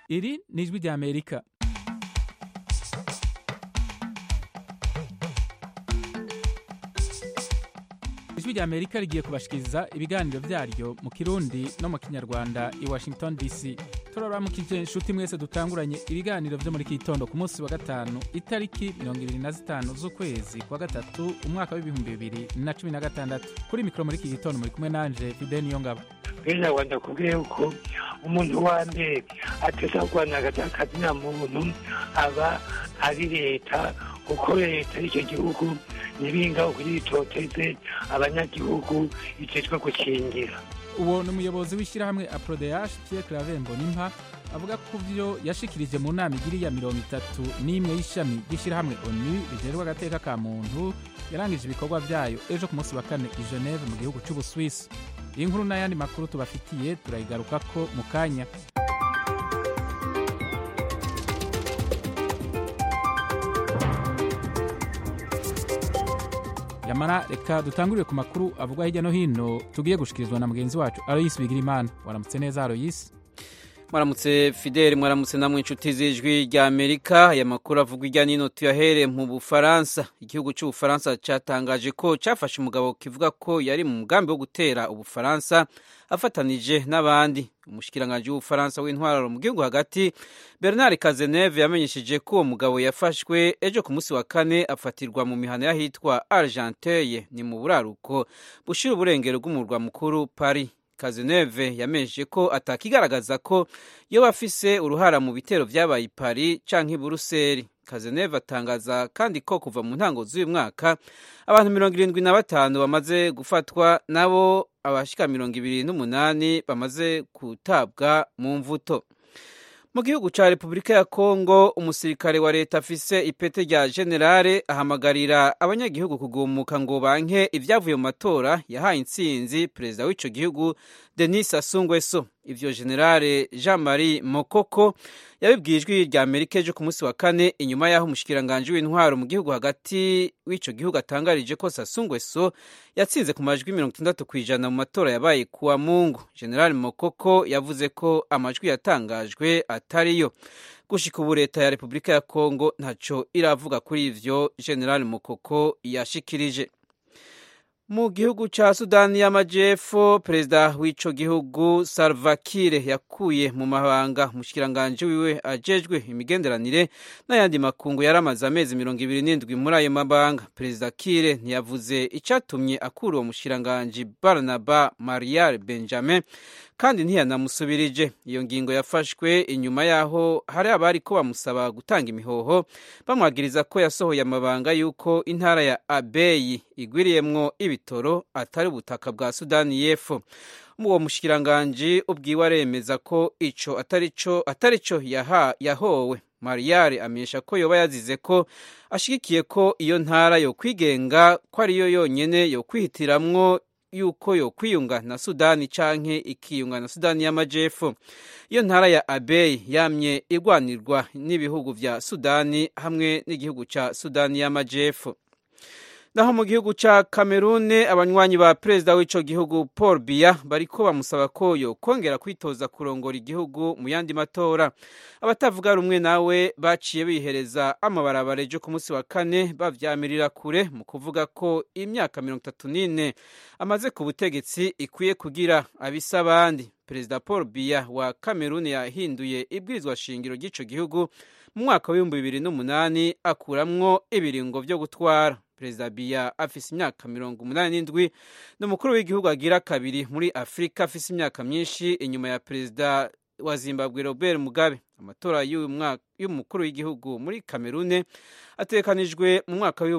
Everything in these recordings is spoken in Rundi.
Iri ni ijwi rya Amerika. Ijwi rya Amerika rigiye kubashikiriza ibiganiro vyaryo mu Kirundi no mu Kinyarwanda i Washington DC. Turaramukije inshuti mwese dutanguranye ibiganiro vyo muri kitondo ku munsi wa gatanu itariki 25 z'ukwezi kwa gatatu umwaka wa 2016. Kuri mikro muri iki gitondo muri kumwe nanje Fidel Niyongabo. Bene wanda kubwiye uko umuntu wande ateza kwana akazi na muntu aba ari leta uko leta y'icyo gihugu niringa ukuyitoteze abanyagihugu itezwe gukingira. Uwo ni umuyobozi w'ishyirahamwe APRODH Pierre Claver Mbonimpa avuga ko vyo yashikirije mu nama igiri ya 31 y'ishami ry'ishyirahamwe ONU rijerwa agateka ka muntu yarangije ibikorwa vyayo ejo ku munsi wa kane i Geneve mu gihugu c'Ubuswisi. Iyi nkuru n'ayandi makuru tubafitiye turayigarukako mu kanya. Yamara reka dutangurire ku makuru avugwa hirya no hino tugiye gushikirizwa na mugenzi wacu Aloysi Bigirimana. Waramutse neza Aloysi? Mwaramutse Fidel, mwaramutse namwe inshuti z'ijwi rya Amerika. Aya makuru avugwa irya nino tuyahere mu Bufaransa. Igihugu c'Ubufaransa catangaje ko cafashe umugabo kivuga ko yari mu mugambi wo gutera Ubufaransa afatanije n'abandi. Umushikiranganje w'Ubufaransa w'intwararo mu gihugu hagati Bernard Cazeneuve yamenyesheje ko uwo mugabo yafashwe ejo ku munsi wa kane afatirwa mu mihana y'ahitwa Argenteuil ni mu buraruko bushira uburengero bw'umurwa mukuru Paris. Cazeneuve yamenyesheje ko atakigaragaza ko yoba afise uruhara mu bitero vyabaye i Paris canke i Buruseli. Cazeneuve atangaza kandi ko kuva mu ntango z'uyu mwaka abantu 75 bamaze gufatwa, nabo abashika 28 bamaze kutabwa mu mvuto. Mu gihugu ca Republika ya Kongo, umusirikare wa leta afise ipete rya generale ahamagarira abanyagihugu kugumuka ngo banke ivyavuye mu matora yahaye intsinzi perezida w'ico gihugu Denis Sassou Nguesso. Ivyo generale Jean-Marie Mokoko yabibwiye ijwi rya Amerika ejo ku munsi wa kane inyuma yaho umushikiranganje w'intwaro mu gihugu hagati w'ico gihugu atangarije ko Sassou Nguesso yatsinze ku majwi 60% mu matora yabaye kuwa Mungu. General Mokoko yavuze ko amajwi yatangajwe atariyo. Gushika ubu leta ya Republika ya Kongo ntaco iravuga kuri ivyo General Mokoko yashikirije. Mu gihugu ca Sudani y'Amajepfo, perezida w'ico gihugu Salva Kiir yakuye mu mabanga umushikiranganje wiwe ajejwe imigenderanire n'ayandi makungu yaramaze amezi 27 muri ayo mabanga. Perezida Kiir ntiyavuze icatumye akura uwo mushikiranganje Barnaba Marial Benjamin kandi ntiyanamusubirije. Iyo ngingo yafashwe inyuma yaho hari abari ko bamusaba gutanga imihoho bamwagiriza ko yasohoye amabanga yuko intara ya Abyei igwiriyemwo ibitoro atari ubutaka bwa Sudani y'Epfo. Uwo mushikiranganje ubwiwe aremeza ko ico atarico yahowe. Marial amenyesha ko yoba yazize ko ashigikiye ko iyo ntara yo kwigenga ko ariyo yonyene yo kwihitiramwo yuko yo kwiyunga na Sudani canke ikiyunga na Sudani y'Amajepfo. Iyo ntara ya Abyei yamye igwanirwa n'ibihugu vya Sudani hamwe n'igihugu ca Sudani y'Amajepfo. Naho mu gihugu ca Cameroon, abanywanyi ba perezida w'ico gihugu Paul Biya bariko bamusaba ko yo kongera kwitoza kurongora igihugu mu yandi matora. Abatavuga rumwe nawe baciye bihereza amabarabara ejo ku munsi wa kane bavyamirira kure mu kuvuga ko imyaka 34 amaze ku butegetsi ikwiye kugira abisa abandi. Perezida Paul Biya wa Cameroon yahinduye ibwirizwa shingiro ry'ico gihugu mu mwaka wa 2008 akuramwo ibiringo vyo gutwara. Perezida Biya afise imyaka 87 n'umukuru w'igihugu agira kabiri muri Afrika afise imyaka myinshi inyuma ya perezida wa Zimbabwe Robert Mugabe. Amatora y'umukuru w'igihugu muri Cameroon atekanijwe mu mwaka wa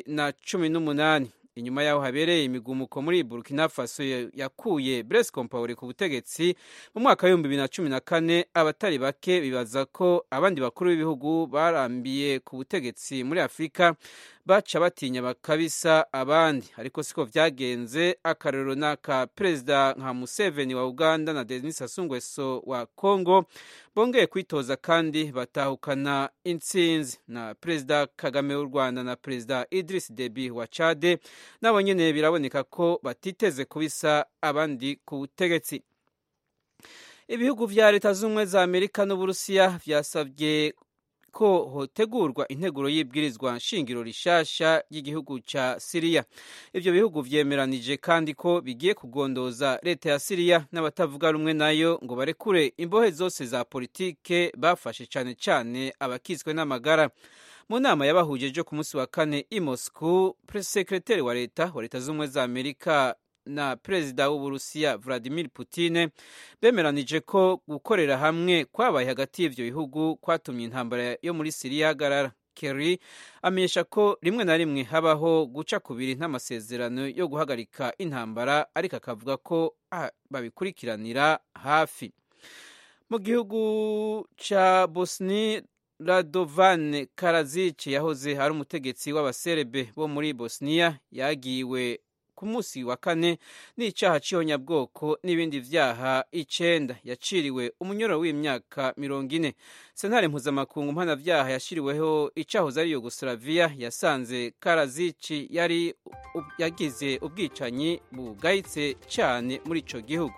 2018. Inyuma yaho habereye imigumuko muri Burkina Faso yakuye Blaise Compaoré ku butegetsi mu mwaka wa 2014, abatari bake bibaza ko abandi bakuru b'ibihugu barambiye ku butegetsi muri Afrika baca batinya bakabisa abandi, ariko siko vyagenze. Akarero naka perezida nka Museveni wa Uganda na Denis Sassou Nguesso wa Congo bongeye kwitoza kandi batahukana intsinzi, na perezida Kagame w'u Rwanda na perezida Idriss Deby wa Chad nabo nyene biraboneka ko batiteze kubisa abandi ku butegetsi. ibihugu vya leta z'ubumwe za Amerika n'Uburusiya vyasabye ko hotegurwa integuro y'ibwirizwa nshingiro rishasha ry'igihugu ca Siriya. Ivyo bihugu vyemeranije kandi ko bigiye kugondoza leta ya Siriya n'abatavuga rumwe nayo ngo barekure imbohe zose za politike bafashe cane cane abakizwe n'amagara. Mu nama yabahuje ejo ku munsi wa kane i Moscow, sekreteri wa leta z'ubumwe za Amerika na perezida w'Uburusiya Vladimir Putin bemeranije ko gukorera hamwe kwabaye hagati y'ivyo bihugu kwatumye intambara yo muri Siriya hagarara. Kerry amenyesha ko rimwe na rimwe habaho guca kubiri n'amasezerano yo guhagarika intambara, ariko akavuga ko babikurikiranira hafi. Mu gihugu ca Bosnia, Radovan Karadzic yahoze ari umutegetsi w'abaserbe bo muri Bosnia yagiwe ku munsi wa kane n'icaha c'ihonyabwoko n'ibindi vyaha 9. Yaciriwe umunyororo w'imyaka 40. Sentare mpuzamakungu mpanavyaha yashiriweho icahoze ari Yugoslavia yasanze Karadzic yari yagize ubwicanyi bugayitse cane muri ico gihugu.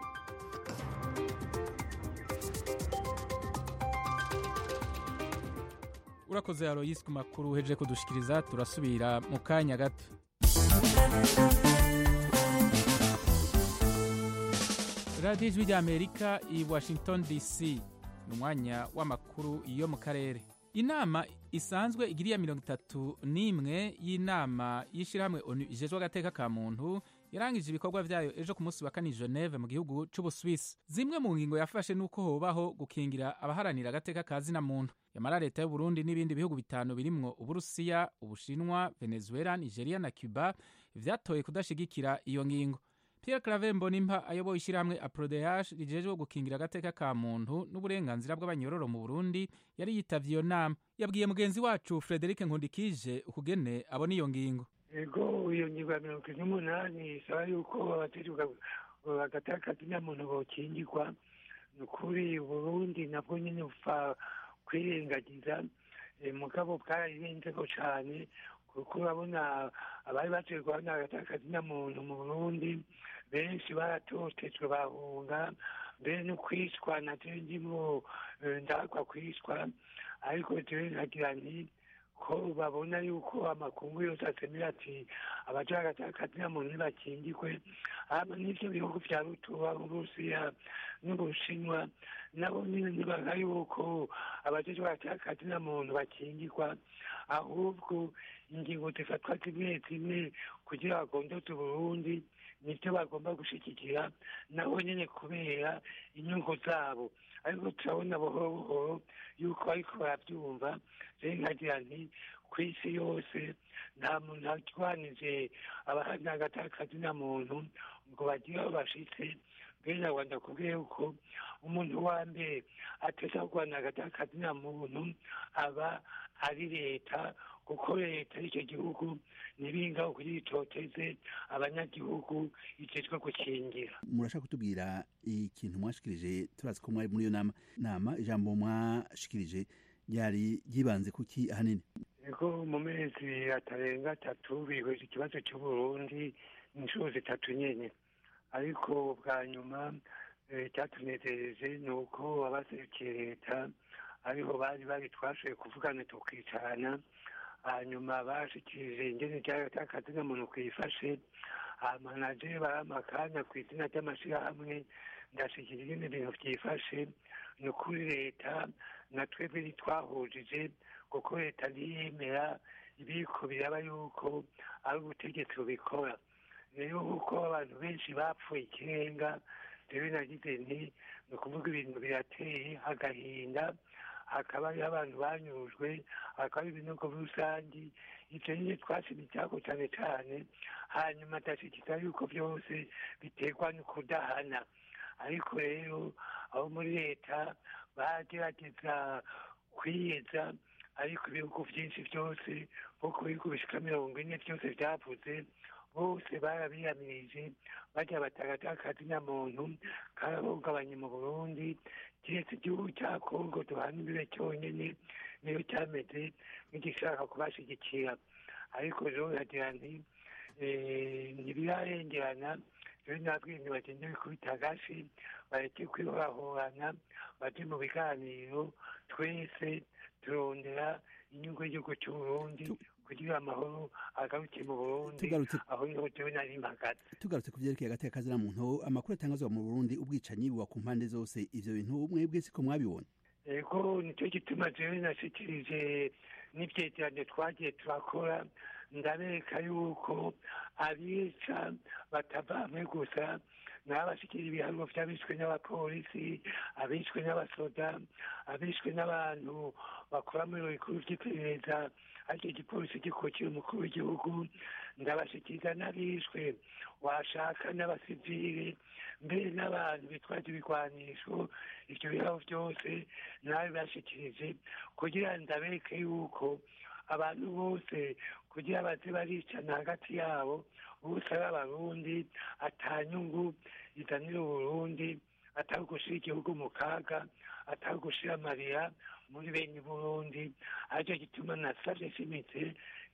Urakoze Aloysi ku makuru uhejeje kudushikiriza. Turasubira mu kanya gato. Radio Ijwi ry'Amerika i Washington DC, ni umwanya w'amakuru yo mu karere. Inama isanzwe igiriya 31 y'inama y'ishirahamwe ONU ijejwe agateka ka muntu yarangije ibikorwa vyayo ejo ku munsi wa kane Geneve mu gihugu c'Ubuswisi. Zimwe mu ngingo yafashe nuko hobaho gukingira abaharanira agateka ka zina muntu. Yamara leta y'u Burundi n'ibindi bihugu bitanu birimwo Uburusiya, Ubushinwa, Venezuela, Nigeria na Cuba vyatoye kudashigikira iyo ngingo. Pierre Claver Mbonimpa ayoboye ishirahamwe APRODH rijejwe gukingira agateka ka muntu n'uburenganzira bw'abanyororo mu Burundi yari yitavye iyo nama. Yabwiye mugenzi wacu Frederic Nkundikije ukugene abona iyo ngingo. Ego iyo ngingo ya 28 isaba yuko abategeka agateka ka zina muntu bokingirwa. Nukuri Burundi nabwo nyene bufa kwirengagiza mugabo bwararenzeko cane, kuko urabona abari baje guhana agateka ka zina muntu mu Burundi benshi baratotejwe bahunga, mbere no kwishwa na ndimo ndakwa kwishwa. Ariko jewe nkagira nti ko babona yuko amakungu yose asemera ati abaja agateka ka zina muntu ntibakingirwe, n'ivyo bihugu vya rutuba Uburusiya n'Ubushinwa nabo nyene ntibaga yuko abajejwe agateka ka zina muntu bakingirwa, ahubwo ingingo zifatwa zimwe zimwe kugira bagondoze Burundi nivyo bagomba gushigikira nabo nyene kubera inyungu zabo. Ariko turabona buhoro buhoro yuko ariko baravyumva. Rero nkagira nti kw'isi yose nta muntu arwanije abaharanira agateka ka zina muntu ngo bagire aho bashitse. Mbere Rwanda kubwiye yuko umuntu wa mbere ateza kurwanira agateka ka zina muntu aba ari leta, kuko leta y'icyo gihugu nibinga kugira itoteze abanyagihugu ijejwe gukingira. Murashaka kutubwira ikintu mwashikirije? Turazi ko mwari muri iyo nama ijambo mwashikirije ryari ryibanze kuki ahanini? Ego mu mezi atarenga 3 bihweje ikibazo cy'Uburundi inshuro 3 nyene, ariko bwa nyuma cyatunezereje nuko abaserukiye leta ariho bari twashoboye kuvugana tukicarana, hanyuma bashikirije ingene ry'agateka ka zina muntu kwifashe. Amanaje baramakanya kw'izina ry'amashirahamwe ndashikira ingene ibintu vyifashe. Ni ukuri leta na twebwe ntitwahujije, kuko leta ntiyemera ibiko biraba yuko ari ubutegetsi bubikora. Rero kuko abantu benshi bapfuye ikirenga, rero nagize nti ni ukuvuga ibintu birateye agahinda, hakaba hariho abantu banyurujwe, hakaba ibinogo rusangi. Ivyo nyene twashimitsako cane cane, hanyuma ndashikiriza yuko vyose biterwa no kudahana. Ariko rero abo muri leta bagerageza kwiyeza, ariko ibihugu vyinshi vyose kuko ibihugu bishika 40 vyose vyavuze, bose barabiyamirije barya agateka ka zina muntu karahungabanye mu Burundi. Kiretse igihugu cya Kongo duhana imbibe cyonyene niyo cyameze nk'igishaka kubashigikira. Ariko rero yagira nti ntibirarengerana, rero nabwenge bagende bikubita agashi bareke kwihorahorana baje mu biganiro twese turondera inyungu y'igihugu cy'uburundi kugira amahoro agaruke mu Burundi aho niho jewe nari mpagaze. Tugarutse ku vyerekeye agateka kazina muntu, amakuru atangazwa mu Burundi ubwicanyi buba ku mpande zose, ivyo bintu mwebwe siko mwabibona? Ego nicyo gituma jewe nashikirije n'ivyegeranyo twagiye turakora, ndabereka yuko abica batabamwe gusa, n'abashikira ibiharuro vy'abishwe n'abapolisi, abishwe n'abasoda, abishwe n'abantu bakora mu biro bikuru vy'iperereza, ariko igipolisi gikukira umukuru w'igihugu, ndabashikiriza n'abishwe washaka n'abasivile, mbere n'abantu bitwaje ibigwanisho. Ivyo biharuro vyose nabibashikirije kugira ndabereke yuko abantu bose kugira baze baricana hagati yabo bose ari abarundi, atanyungu izanira Uburundi, atari gushira igihugu mu kaga, atari gushira amarira muri bene Burundi. aricyo gituma nasavye shimitse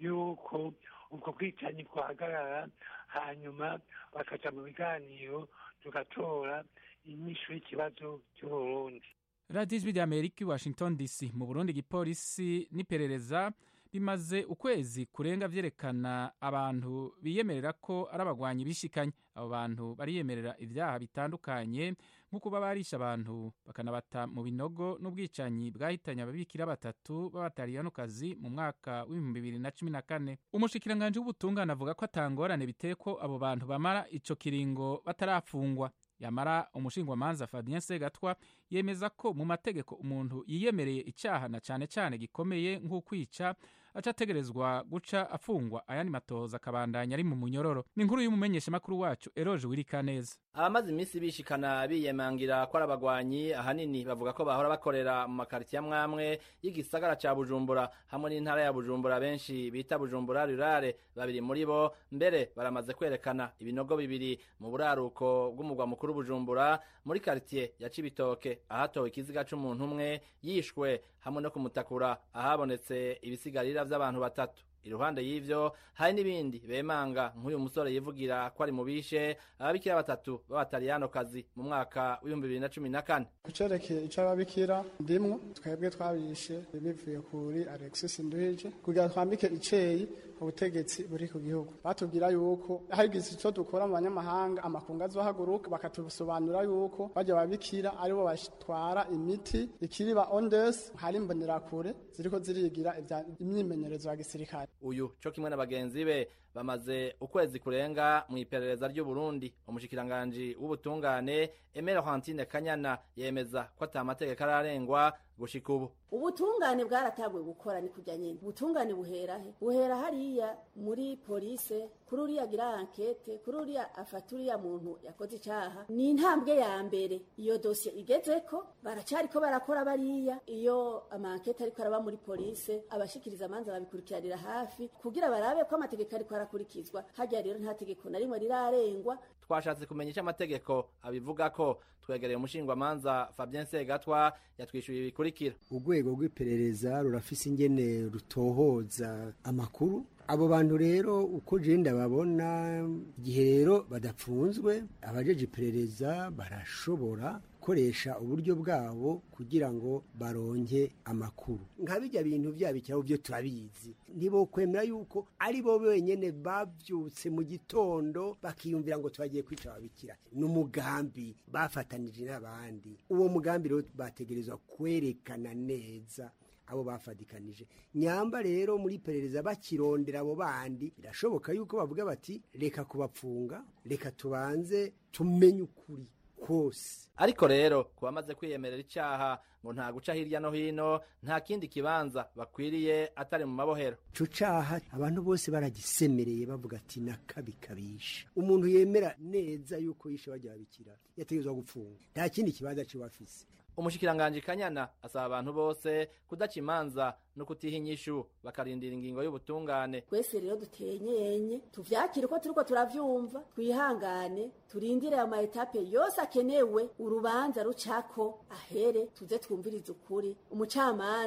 yuko ubwo bwicanyi bwahagarara, hanyuma bakaja mu biganiro tugatora inyishu y'ikibazo cy'Uburundi. radiyo ijwi ry'Amerika, Washington DC. Mu Burundi igipolisi n'iperereza bimaze ukwezi kurenga vyerekana abantu biyemerera ko ari abagwanyi bishikanye. Abo bantu bariyemerera ivyaha bitandukanye nko kuba barisha abantu bakanabata mu binogo, n'ubwicanyi bwahitanye ababikira 3 b'abataliyanokazi mu mwaka w'2014. Umushikiranganji w'ubutungane avuga ko atangorane biteye ko abo bantu bamara ico kiringo batarafungwa. Yamara umushingwamanza Fabien Segatwa yemeza ko mu mategeko umuntu yiyemereye icaha na cane cane gikomeye nk'ukwica aca ategerezwa guca afungwa, ayandi matohoza akabandanya ari mu munyororo. Ni inkuru y'umumenyesha makuru wacu Eroje Wirikaneza. Abamaze imisi bishikana biyemangira ko arabagwanyi ahanini bavuga ko bahora bakorera mu makaritiye amwamwe y'igisagara ca Bujumbura hamwe n'intara ya Bujumbura benshi bita Bujumbura rurare. Babiri muri bo mbere baramaze kwerekana ibinogo bibiri mu buraruko bw'umugwa mukuru Bujumbura muri karitiye ya Cibitoke, ahatowe ikiziga c'umuntu umwe yishwe hamwe no kumutakura ahabonetse ibisigarira vy'abantu 3. Iruhande y'ivyo hari n'ibindi bemanga nk'uyu musore yivugira ko ari mubishe ababikira 3 b'abataliyanokazi mu mwaka w'2014. Kucerekeye icababikira ndimwo twebwe twabishe bivuye kuri Alexis Nduhije kugira twambike iceyi ubutegetsi buri ku gihugu. Batubwira yuko hagize ico dukora mu banyamahanga amakunga azohaguruka bakatusobanura yuko baje babikira aribo bashitwara imiti ikiriba ondes, hari imbonera kure ziriko zirigira imyimenyerezo ya gisirikare. Uyu co kimwe na bagenzi be bamaze ukwezi kurenga mu iperereza ry'u Burundi. Umushikiranganji w'ubutungane Emera Hantine Kanyana yemeza ko atamategeko ararengwa gushika ubu. Ubutungane bwaratagwe gukora ni kujya nyene. Ubutungane buhera hariya muri police, kuri uriya gira enquete, kuri uriya afaturiya muntu yakoze icaha. Ni intambwe ya mbere iyo dossier igezeko, baracariko barakora bariya. Iyo amankete ariko araba muri police, abashikiriza amanza babikurikiranira hafi kugira barabe ko amategeko ariko arakurikizwa. Hajya rero nta tegeko na rimwe rirarengwa. Twashatse kumenya icyo amategeko abivuga ko twegereye umushingwamanza Fabien Segatwa yatwishuye ibikurikira. Urwego rw'iperereza rurafise ingene rutohoza amakuru. Abo bantu rero uko jenda babona igihe rero badapfunzwe, abajeje iperereza barashobora koresha uburyo bwabo kugira ngo baronke amakuru. Nkabijya bintu byabikiraho byo turabizi. Nibo kwemera yuko ari bo benyene bavyutse mu gitondo bakiyumvira ngo twagiye kwica ababikira. N'umugambi bafatanije n'abandi. Uwo mugambi rero bategerezwa kwerekana neza abo bafadikanije. Nyamba rero muri perereza bakirondera abo bandi, birashoboka yuko bavuga bati reka kubapfunga, reka tubanze tumenye ukuri kose. Ariko rero kubamaze kwiyemerera icaha ngo nta guca hirya no hino, nta kindi kibanza bakwiriye atari mu mabohero. Ico caha abantu bose baragisemereye bavuga ati nakabikabisha. Umuntu yemera neza yuko yishe bajya babikira yategezwa gupfunga, nta kindi kibanza cyo bafise. Umushikiranganji Kanyana asaba abantu bose kudaca imanza no kutiha inyishu bakarindira ingingo y'ubutungane. Twese rero dutenyenye tuvyakire ko turiko turavyumva, twihangane turindire ama etape yose akenewe urubanza rucako ahere tuze twumviriza ukuri, umucamanza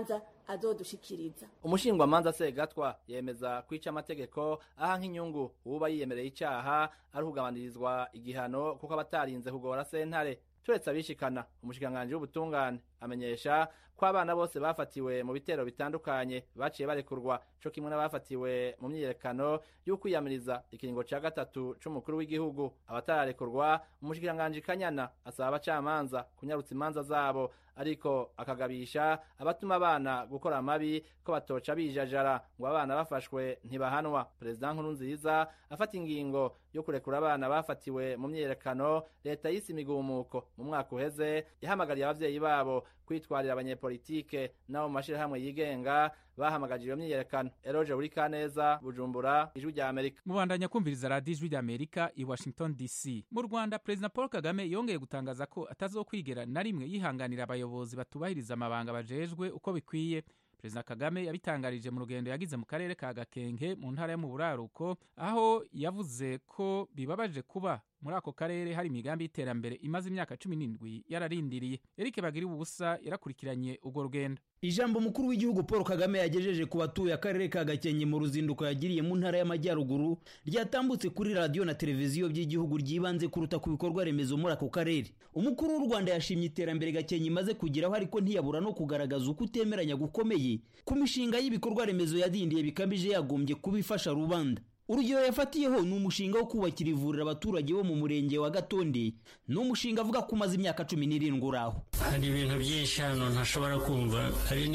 azodushikiriza. Umushingwamanza Segatwa yemeza kwica amategeko aha nk'inyungu uba yiyemereye icaha ari kugabanyirizwa igihano kuko abatarinze kugora sentare. Turetse abishikana, umushikanganje w'ubutungane amenyesha ko abana bose bafatiwe mu bitero bitandukanye baciye barekurwa co kimwe n'abafatiwe mu myiyerekano y'ukwiyamiriza ikiringo ca gatatu c'umukuru w'igihugu. Abatararekurwa, umushikanganje Kanyana asaba abacamanza kunyarutsa imanza zabo, ariko akagabisha abatuma abana gukora amabi ko batoca bijajara ngo abana bafashwe ntibahanwa. Perezida Nkurunziza afata ingingo yo kurekura abana bafatiwe mu myiyerekano leta yise imigumuko mu mwaka uheze, yahamagariye abavyeyi babo kwitwarira abanyepolitike nabo mu mashirahamwe yigenga bahamagaje iyo myiyerekano. Eroje Urikaneza, Bujumbura, Ijwi rya Amerika. Mubandanya kumviriza radio Ijwi rya Amerika i Washington DC. Mu Rwanda, President Paul Kagame yongeye gutangaza ko atazokwigera na rimwe yihanganira abayobozi batubahiriza amabanga bajejwe uko bikwiye. Perezida Kagame yabitangarije mu rugendo yagize mu karere ka Gakenke mu ntara yo mu Buraruko, aho yavuze ko bibabaje kuba muri ako karere hari imigambi y'iterambere imaze imyaka 17 yararindiriye. Eric Bagiri ubusa yarakurikiranye urwo rugendo. Ijambo mukuru w'igihugu Paul Kagame yagejeje ku batuye akarere ka Gakenke mu ruzinduko yagiriye mu ntara y'Amajyaruguru ryatambutse kuri radio na televiziyo by'igihugu ryibanze kuruta ku bikorwa remezo muri ako karere. Umukuru w'u Rwanda yashimye iterambere Gakenke imaze kugeraho, ariko ntiyabura no kugaragaza uko utemeranya gukomeye ku mishinga y'ibikorwa remezo yadindiye bikabije yagombye kubifasha rubanda. Urugero yafatiyeho ni umushinga wo kubakira ivuriro abaturage bo mu murenge wa Gatonde. Ni umushinga avuga ko umaze imyaka 17 uraho. Hari ibintu byinshi hano ntashobora kumva, hari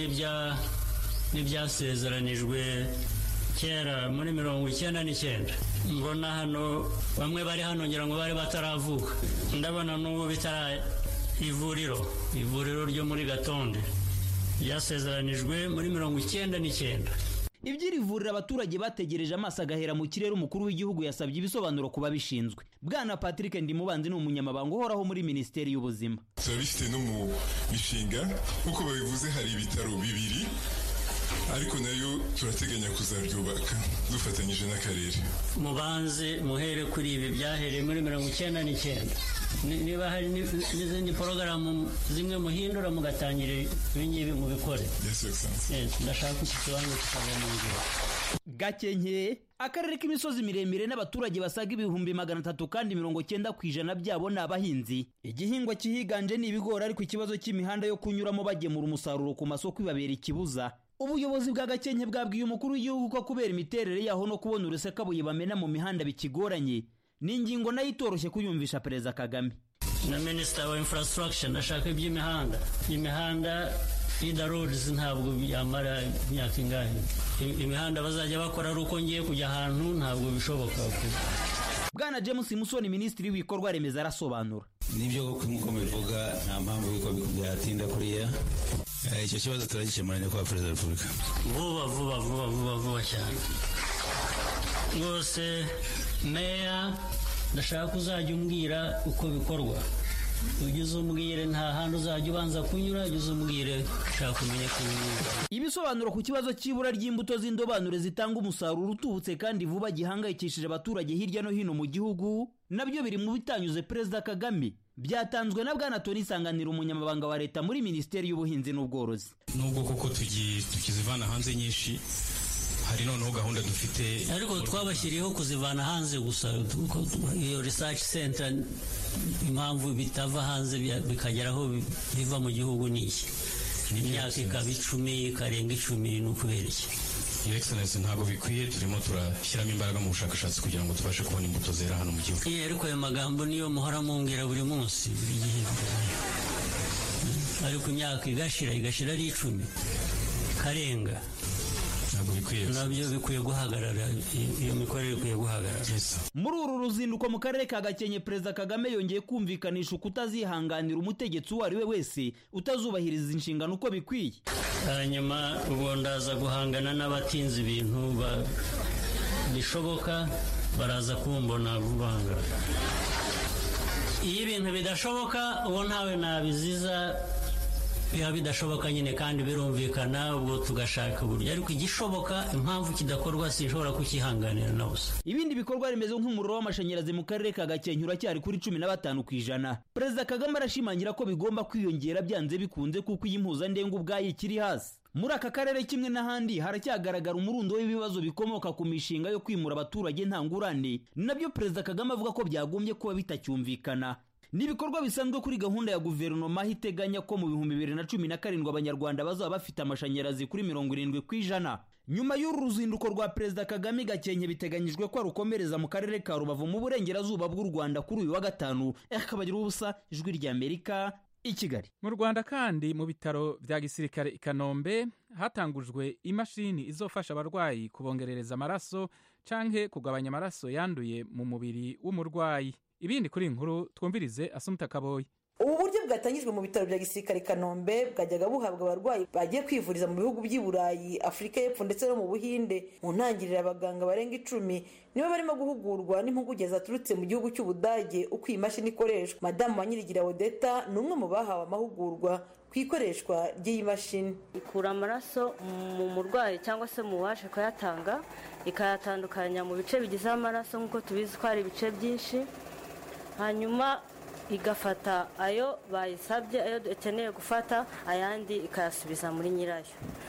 n'ibyasezeranijwe kera muri 1999. Mbona hano bamwe bari hano ngira ngo bari bataravuka. Ndabona n'ubu bitara ivuriro ryo muri Gatonde ryasezeranijwe muri 1999. Ibyiri vurira abaturage bategereje amaso agahera mu kirere. Umukuru w'igihugu yasabye ibisobanuro kuba bishinzwe. Bwana Patrick Ndimubanzi ni umunyamabanga uhoraho muri Minisiteri y'Ubuzima. Turabifite no mu mishinga uko babivuze, hari ibitaro bibiri, ariko nayo turateganya kuzabyubaka dufatanyije n'akarere. Mubanze muhere kuri ibi byahereye muri 1999. Niba hari n'izindi porogaramu zimwe muhindura mugatangira ibingibi mu bikore. Ndashaka iki kibanza kikava mu ngiro. Gakenke, akarere k'imisozi miremire n'abaturage basaga 300,000 kandi 90% byabo ni abahinzi. Igihingwa kihiganje ni ibigori, ariko ikibazo cy'imihanda yo kunyuramo bagemura umusaruro ku masoko ibabera ikibuza. Ubuyobozi bwa Gakenke bwabwiye umukuru w'igihugu ko kubera imiterere yaho no kubona urusekabuye bamena mu mihanda bikigoranye. Ni ingingo nayo itoroshye kuyumvisha Perezida Kagame. Na Minister wa Infrastructure ndashaka imihanda feeder roads ntabwo yamara imyaka ingahe. Imihanda bazajya bakora ari uko ngiye kujya ahantu ntabwo bishoboka. Bwana James Musoni, Minisitiri w'ibikorwa remezo, arasobanura. Nibyo kuko bivuga nta mpamvu yuko byatinda kuriya. Icyo kibazo turagikemuranye kwa Perezida wa Repubulika. Vuba cyane. Rwose Meya, ndashaka uzajya umbwira uko bikorwa. Ugize umbwire nta handi uzajya ubanza kunyura, ugize umbwire ushaka kumenya kunyura. Ibisobanuro ku kibazo cy'ibura ry'imbuto z'indobanure zitanga umusaruro utubutse kandi vuba gihangayikishije abaturage hirya no hino mu gihugu, nabyo biri mu bitanyuze Perezida Kagame. Byatanzwe na Bwana Tony Sanganira, umunyamabanga wa leta muri Minisiteri y'Ubuhinzi n'Ubworozi. Nubwo koko tukizivana hanze nyinshi, hari noneho gahunda dufite, ariko twabashyiriyeho kuzivana hanze gusa. Iyo research center impamvu bitava hanze bikageraho biva mu gihugu niki, imyaka ikaba 10 ikarenga 10 n'ukubera iki? Your Excellency, ntabwo bikwiye. Turimo turashyiramo imbaraga mu bushakashatsi kugira ngo tubashe kubona imbuto zera hano mu gihugu. Ariko ayo magambo niyo muhora mumbwira buri munsi, buri gihe. Ariko imyaka igashira ari 10 karenga. Nabyo bikwiye guhagarara, iyo mikorere ikwiye guhagarara. Muri uru ruzinduko mu karere ka Gakenke, Perezida Kagame yongeye kumvikanisha ukutazihanganira umutegetsi uwo ari we wese utazubahiriza inshingano uko bikwiye. Hanyuma ubu ndaza guhangana n'abatinze ibintu bishoboka, baraza kumbona vubanga. Iyo ibintu bidashoboka uwo ntawe nabiziza, biba bidashoboka nyine kandi birumvikana, ubwo tugashaka uburyo. Ariko igishoboka, impamvu kidakorwa sinshobora kukihanganira na busa. Ibindi bikorwa remezo nk'umuriro w'amashanyarazi mu karere ka Gakenke uracyari kuri 15%. Perezida Kagame arashimangira ko bigomba kwiyongera byanze bikunze kuko iyi mpuzandengo ubwayo ikiri hasi. muri aka karere kimwe n'ahandi haracyagaragara umurundo w'ibibazo bikomoka ku mishinga yo kwimura abaturage nta ngurane, nabyo Perezida Kagame avuga ko byagombye kuba bitacyumvikana. N'ibikorwa bisanzwe kuri gahunda ya guverinoma iteganya ko mu 2017 abanyarwanda bazaba bafite amashanyarazi kuri 70%. Nyuma y'uru ruzinduko rwa Perezida Kagame Gakenke biteganyijwe ko arukomereza mu karere ka Rubavu mu burengerazuba bw'u Rwanda kuri uyu wa gatanu. Akabagira ubusa, Ijwi ry'Amerika, i Kigali. Mu Rwanda kandi mu bitaro vya gisirikare i Kanombe hatangujwe imashini izofasha abarwayi kubongerereza amaraso canke kugabanya amaraso yanduye mu mubiri w'umurwayi. Ibindi kuri inkuru twumvirize Asumta Kaboyi. Ubu buryo bwatangijwe mu bitaro bya gisirikare Kanombe bwajyaga buhabwa abarwayi bagiye kwivuriza mu bihugu by'i Burayi, Afurika y'Epfo ndetse no mu Buhinde. Mu ntangiriro abaganga barenga 10 nibo barimo guhugurwa n'impuguke zaturutse mu gihugu cy'Ubudage uko iyi mashini ikoreshwa. Madamu Wanyirigira Odeta ni umwe mu bahawe amahugurwa ku ikoreshwa ry'iyi mashini. Ikura amaraso mu murwayi cyangwa se mu waje kuyatanga, ikayatandukanya mu bice bigize amaraso nk'uko tubizi ko ari ibice byinshi, hanyuma igafata ayo bayisabye, ayo ikeneye gufata, ayandi ikayasubiza muri nyirayo.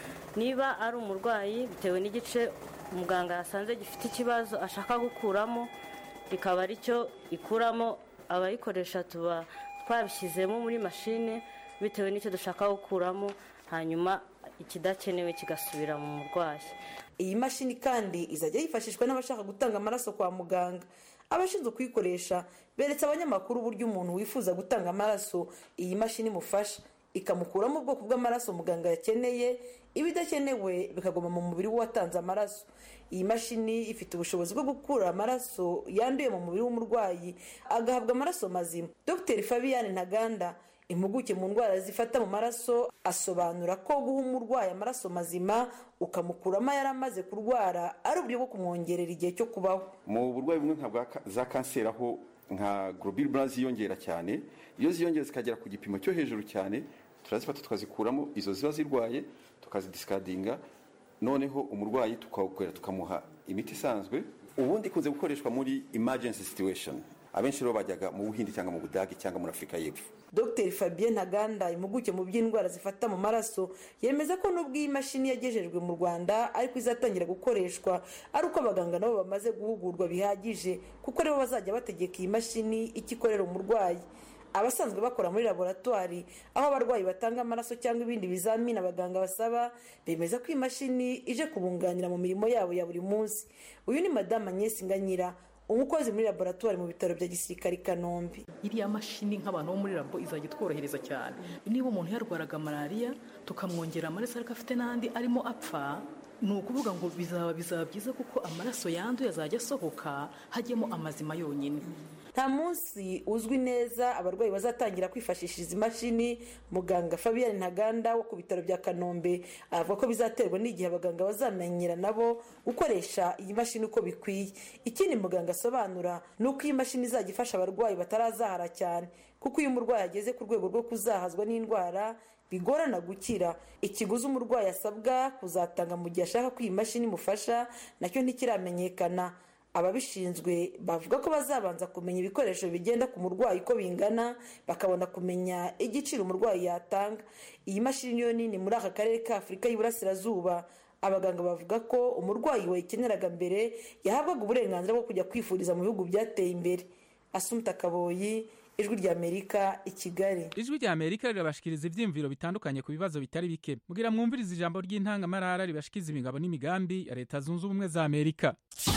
Niba ari umurwayi bitewe n'igice umuganga yasanze gifite ikibazo ashaka gukuramo, bikaba ari cyo ikuramo, abayikoresha tuba twabishyizemo muri mashine bitewe n'icyo dushaka gukuramo, hanyuma ikidakenewe kigasubira mu murwayi. Iyi mashini kandi izajya yifashishwa n'abashaka gutanga amaraso kwa muganga. Abashinzwe kuyikoresha beretse abanyamakuru uburyo umuntu wifuza gutanga amaraso iyi mashini imufasha, ikamukuramo ubwoko bw'amaraso muganga yakeneye, ibidakenewe bikaguma mu mubiri w'uwatanze amaraso. Iyi mashini ifite ubushobozi bwo gukura amaraso yanduye mu mubiri w'umurwayi agahabwa amaraso mazima. Dr. Fabian Ntaganda, impuguke mu ndwara zifata mu maraso, asobanura ko guha umurwayi amaraso mazima ukamukuramo yaramaze kurwara ari uburyo bwo kumwongerera igihe cyo kubaho. Mu burwayi bumwe nka za kanseri aho nka globule ziyongera cyane, iyo ziyongera zikagera ku gipimo cyo hejuru cyane, turazifata tukazikuramo izo ziba zirwaye, tukazidiskadinga, noneho umurwayi tukamuha imiti isanzwe. Ubundi ikunze gukoreshwa muri emergency situation. Abenshi rero bajyaga mu Buhindi cyangwa mu Budage cyangwa muri Afurika y'Epfo. Dr. Fabien Ntaganda, impuguke mu by'indwara zifata mu maraso, yemeza ko nubwo iyi mashini yagejejwe mu Rwanda ariko izatangira gukoreshwa ari uko abaganga nabo bamaze guhugurwa bihagije, kuko rero bazajya bategeka iyi mashini ikikorera umurwayi. Abasanzwe bakora muri laboratoire aho abarwayi batanga amaraso cyangwa ibindi bizamini abaganga basaba, bemeza ko iyi mashini ije kubunganira mu mirimo yabo ya buri munsi. Uyu ni Madame Agnes Nganyira, umukozi muri laboratoire mu bitaro bya gisirikare Kanombe. Iriya mashini nk'abantu bo muri labo izajya tworohereza cyane. Niba umuntu yarwaraga malaria tukamwongera amaraso ariko afite n'andi arimo apfa, ni ukuvuga ngo bizaba byiza kuko amaraso yanduye azajya asohoka hajyemo amazima yonyine. Nta munsi uzwi neza abarwayi bazatangira kwifashisha izi mashini. Muganga Fabian Ntaganda wo ku bitaro bya Kanombe avuga ko bizaterwa n'igihe abaganga bazamenyera nabo gukoresha iyi mashini uko bikwiye. Ikindi muganga asobanura ni uko iyi mashini izajya ifasha abarwayi batarazahara cyane, kuko iyo umurwayi ageze ku rwego rwo kuzahazwa n'indwara bigorana gukira. Ikiguzi umurwayi asabwa kuzatanga mu gihe ashaka ko iyi mashini imufasha nacyo ntikiramenyekana. Ababishinzwe bavuga ko bazabanza kumenya ibikoresho bigenda ku murwayi ko bingana, bakabona kumenya igiciro umurwayi yatanga. Iyi mashini yo nini muri aka karere ka Afurika y'Iburasirazuba. Abaganga bavuga ko umurwayi wayikeneraga mbere yahabwaga uburenganzira bwo kujya kwifuriza mu bihugu byateye imbere. Asumta Kaboyi, Ijwi ry'Amerika, i Kigali. Ijwi ry'Amerika rirabashikiriza ivyimviro bitandukanye ku bibazo bitari bike. Mugira mwumviriza ijambo ry'intangamarara ribashikiza imigabo n'imigambi ya Leta Zunze Ubumwe za Amerika.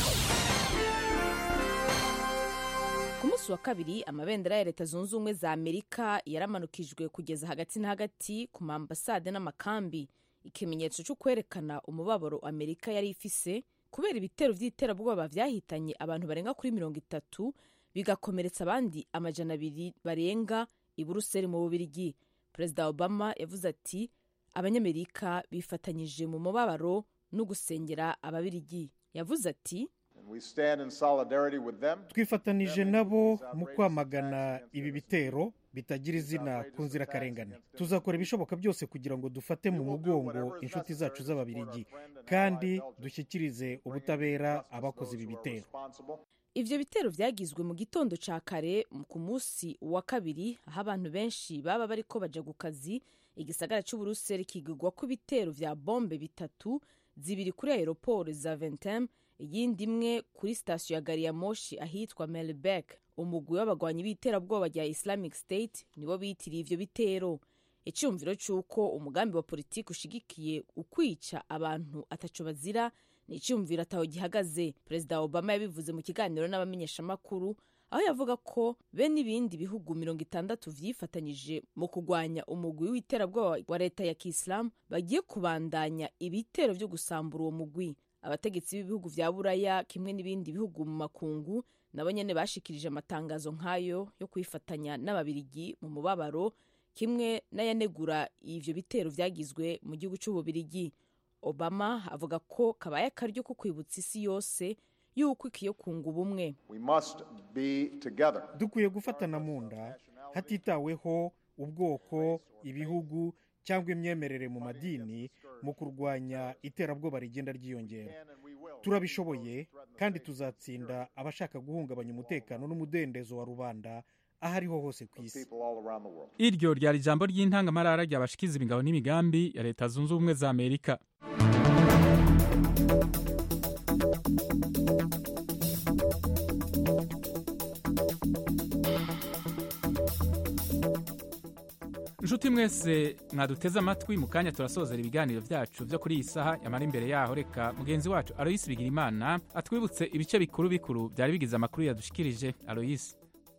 Ku munsi wa kabiri amabendera ya Leta Zunze Ubumwe za Amerika yaramanukijwe kugeza hagati na hagati ku mambasade n'amakambi, ikimenyetso cyo kwerekana umubabaro Amerika yari ifise kubera ibitero vy'iterabwoba vyahitanye abantu barenga kuri 30 bigakomeretsa abandi 200 barenga i Buruseli mu Bubiligi. Perezida Obama yavuze ati abanyamerika bifatanyije mu mubabaro no gusengera Ababiligi. Yavuze ati twifatanije nabo mu kwamagana ibi bitero bitagira izina ku nzirakarengane. Tuzakora ibishoboka byose kugira ngo dufate mu mugongo inshuti zacu z'Ababiligi kandi dushyikirize ubutabera abakoze ibi bitero. Ivyo bitero vyagizwe mu gitondo ca kare ku munsi wa kabiri, aho abantu benshi baba bariko baja ku kazi, igisagara c'uburuseli kigigwa ko ibitero vya bombe bitatu, zibiri kuri aeroport Zaventem, iyindi imwe kuri sitasiyo ya gari ya moshi ahitwa Melbek. Umugwi w'abagwanyi b'iterabwoba rya Islamic State nibo bitiriye ivyo bitero. Iciyumviro c'uko umugambi wa politiki ushigikiye ukwica abantu ataco bazira ni iciyumviro ataho gihagaze. Perezida Obama yabivuze mu kiganiro n'abamenyeshamakuru, aho yavuga ko be n'ibindi bihugu 60 vyifatanyije mu kugwanya umugwi w'iterabwoba wa leta ya Kiislamu bagiye kubandanya ibitero vyo gusambura uwo mugwi. Abategetsi b'ibihugu vya Buraya kimwe n'ibindi bihugu mu makungu nabo nyene bashikirije amatangazo nk'ayo yo kwifatanya n'ababirigi mu mubabaro, kimwe n'ayanegura ivyo bitero vyagizwe mu gihugu c'Ububirigi. Obama avuga ko kabaye akaryo ko kwibutsa isi yose yuko ikiye kunga ubumwe. Dukwiye gufatana mu nda hatitaweho ubwoko, ibihugu cyangwa imyemerere mu madini mu kurwanya iterabwoba rigenda ryiyongera. Turabishoboye kandi tuzatsinda abashaka guhungabanya umutekano n'umudendezo wa rubanda ahariho hose ku isi. Iryo ryari ijambo ry'intangamarara ry'abashikiza imigabo n'imigambi ya Leta Zunze Ubumwe za Amerika. Nshuti mwese mwaduteze amatwi, mu kanya turasozera ibiganiro vyacu vyo kuri iyi saha. Yamara imbere yaho reka mugenzi wacu Aloysi Bigirimana atwibutse ibice bikuru bikuru vyari bigize amakuru yadushikirije. Aloysi.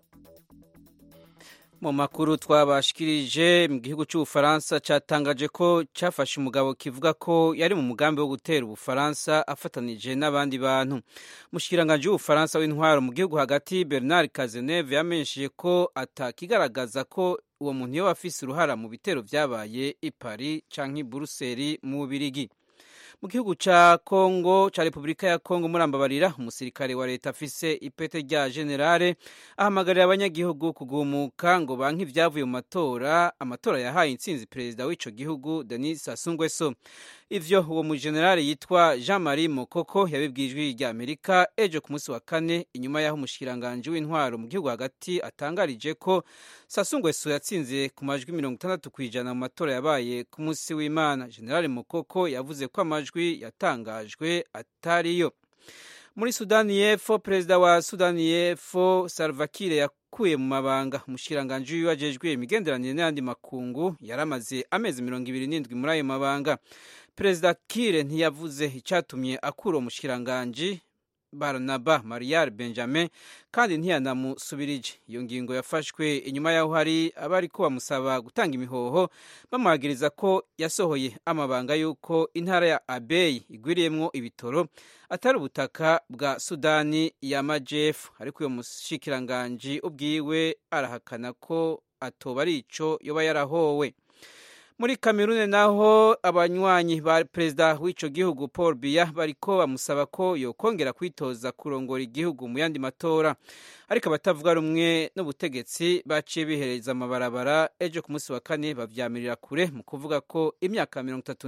Mu makuru twabashikirije, mu gihugu c'Ubufaransa catangaje ko cafashe umugabo kivuga ko yari mu mugambi wo gutera Ubufaransa afatanije n'abandi bantu. Mushikiranganje w'Ubufaransa w'intwaro mu gihugu hagati Bernard Cazeneuve yamenyesheje ko atakigaragaza ko uwo muntu yoba afise uruhara mu bitero vyabaye i Paris canke i Buruseli mu Bubirigi. Mu gihugu ca Kongo, ca Republika ya Kongo murambabarira, umusirikare wa leta afise ipete rya generale ahamagarira abanyagihugu kugumuka ngo banki ivyavuye mu amatora yahaye intsinzi perezida w'ico gihugu Denis Sassou Nguesso. Ivyo uwo mu generale yitwa Jean-Marie Mokoko yabibwijwe rya Amerika ejo ku munsi wa kane, inyuma yaho umushikiranganje w'intwaro mu gihugu hagati atangarije ko Sassou Nguesso yatsinze ku majwi 60% mu matora yabaye ku munsi w'Imana. Generale Mokoko yavuze ko amajwi yatangajwe atariyo. Muri Sudani y'Epfo, perezida wa Sudani y'Epfo Salva Kiir yakuye mu mabanga umushikiranganje wajejwe imigenderanire n'andi makungu, yaramaze amezi 27 muri ayo mabanga. Perezida Kiir ntiyavuze icatumye akura umushikiranganje Barnaba Marial Benjamin kandi ntiyanamusubirije. Iyo ngingo yafashwe inyuma yaho hari abari ko bamusaba gutanga imihoho bamwagiriza ko yasohoye amabanga yuko intara ya Abyei igwiriyemwo ibitoro atari ubutaka bwa Sudani y'Amajepfo, ariko uyo mushikiranganje ubwiwe arahakana ko atoba ari ico yoba yarahowe. Muri Kamerune naho abanywanyi ba perezida w'ico gihugu Paul Biya bariko bamusaba ko yokongera kwitoza kurongora igihugu mu yandi matora, ariko abatavuga rumwe n'ubutegetsi baciye bihereza amabarabara ejo ku munsi wa kane bavyamirira kure mu kuvuga ko imyaka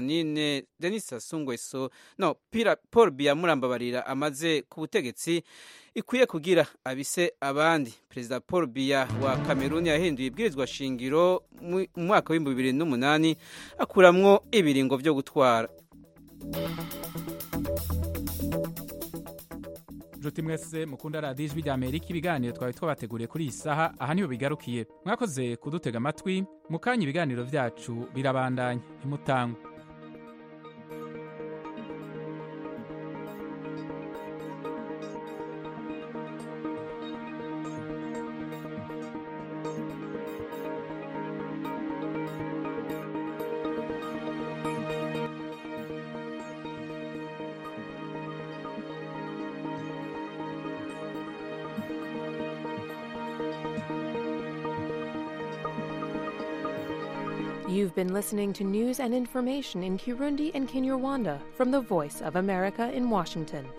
34 Denis Sassou Nguesso Paul Biya murambabarira amaze ku butegetsi ikwiye kugira abise abandi. Perezida Paul Biya wa Kameruni yahinduye ibwirizwa shingiro mu mwaka wa 2008 akuramwo ibiringo vyo gutwara. Nshuti mwese mukunda radiyo Ijwi rya Amerika, ibiganiro twari twabateguriye kuri iyi saha aha niho bigarukiye. Mwakoze kudutega amatwi, mu kanya ibiganiro vyacu birabandanya, ntimutangwe. You've been listening to news and information in Kirundi and Kinyarwanda from the Voice of America in Washington.